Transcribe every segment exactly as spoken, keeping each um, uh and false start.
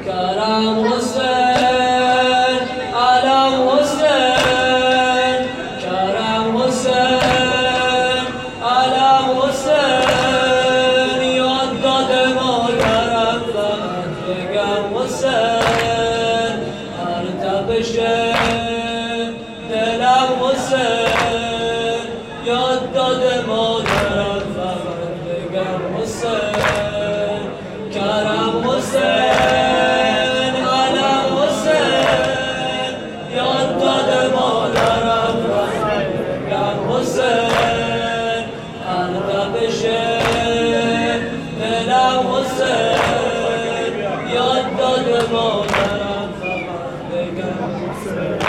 کرم حسین، علم حسین، کرم حسین، علم حسین. یاد داده مادرم فقط بگم حسین، هر تپش دلم حسین. یاد داده مادرم فقط بگم حسین، کرم حسین، علم حسین. یاد داده مادرم فقط بگم حسین، هر تپش دلم حسین. یاد داده مادرم فقط بگم حسین.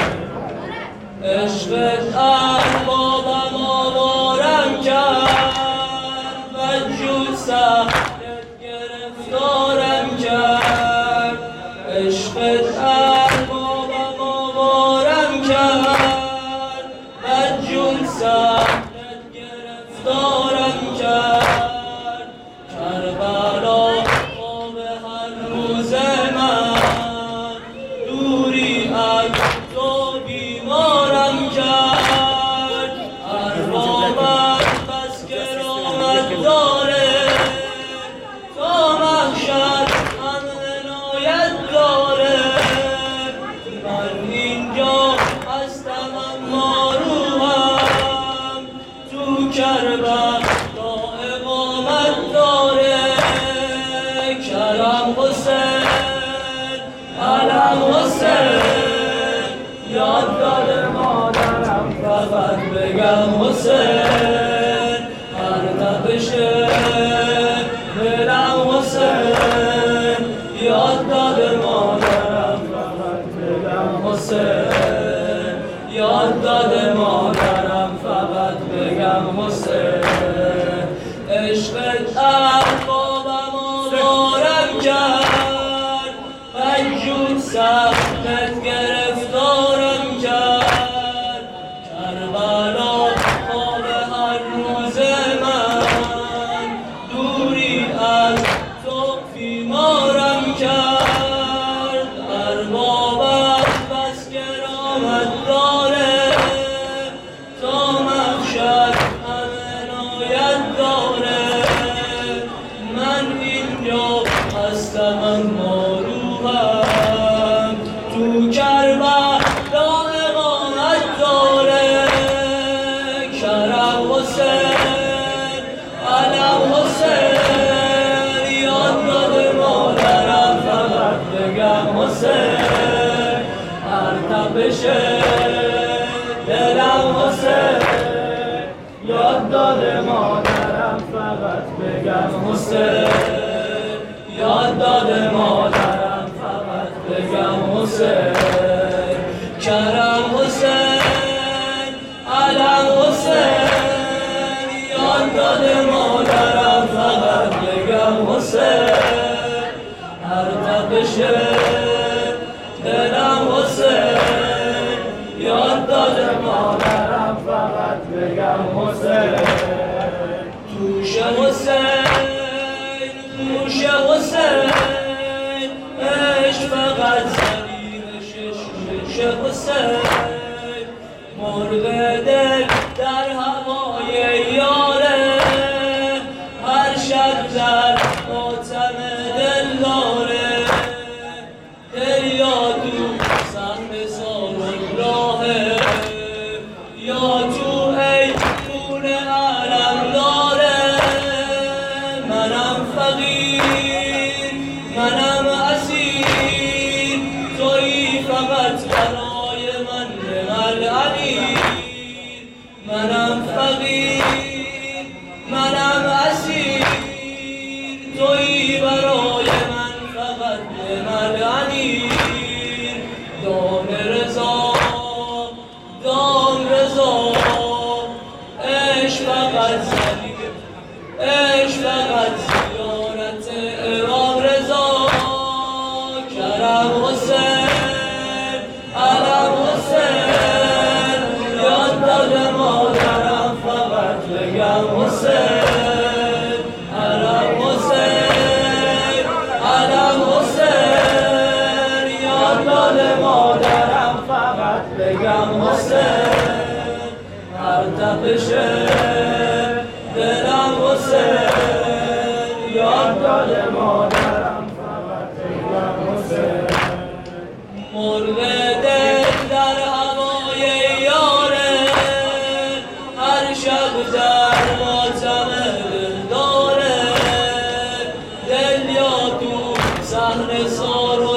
عشقت احبابم آوارم کرد، وجود سخت گرفتارم کرد. عشقت احبابم آوارم کرد، وجود سخت گرفتارم کرد. کربلا خواب هر روز من، دوری از تو بیمارم کرد. اربابت بس کرامت داره، تا محشر هم عنایت داره. من اینجا هستم اما روحم تو کربلا اقامت داره. کرم حسین، علم حسین. یاد داده مادرم فقط بگم حسین، هر تپش دلم حسین. یاد داده مادرم فقط بگم حسین، یاد داده مادرم فقط بگم حسین. عشقت احبابم آوارم کرد، وجود سختت گرفتارم کرد. کربلا خواب هر روز من، دوری از تو بیمارم کرد. اربابت بس کرامت داره، تا محشر هم عنایت داره. من اینجا هستم اما روحم تو کربلا اقامت داره. کرم حسین، علم حسین. یاد داده مادرم فقط بگم حسین، هر تپش دلم حسین. یاد داده مادرم فقط بگم حسین، یاد داده مادرم فقط بگم حسین. کرم حسین، علم حسین. یاد داده مادرم فقط بگم حسین، هر تپش دلم حسین. یاد داده مادرم فقط بگم حسین. توش حسین، توش حسین. عشق فقط زمین شش حسین. مرغ دل در هوای یاره، هر شب در ماتم دل داره. دل یا تو سهم سارون راهه، یا تو ای خون علم داره. منم فقیر، منم اسیر، تویی فقط برای من الامیر. منم فقیر، منم اسیر، تویی برای من فقط الامیر. دام رضا، دام رضا. عشق فقط زمین، عشق فقط زیارت امام رضا. کرم حسین، علم حسین. یاد داده مادرم فقط بگم حسین، علم حسین، علم حسین. دلم حسین هر تپش دلم حسین یاد داده مادرم فقط دلم حسین مرغ دل در هوای یاره هر شب در ماتم دل داره دل یا تو صحن سارو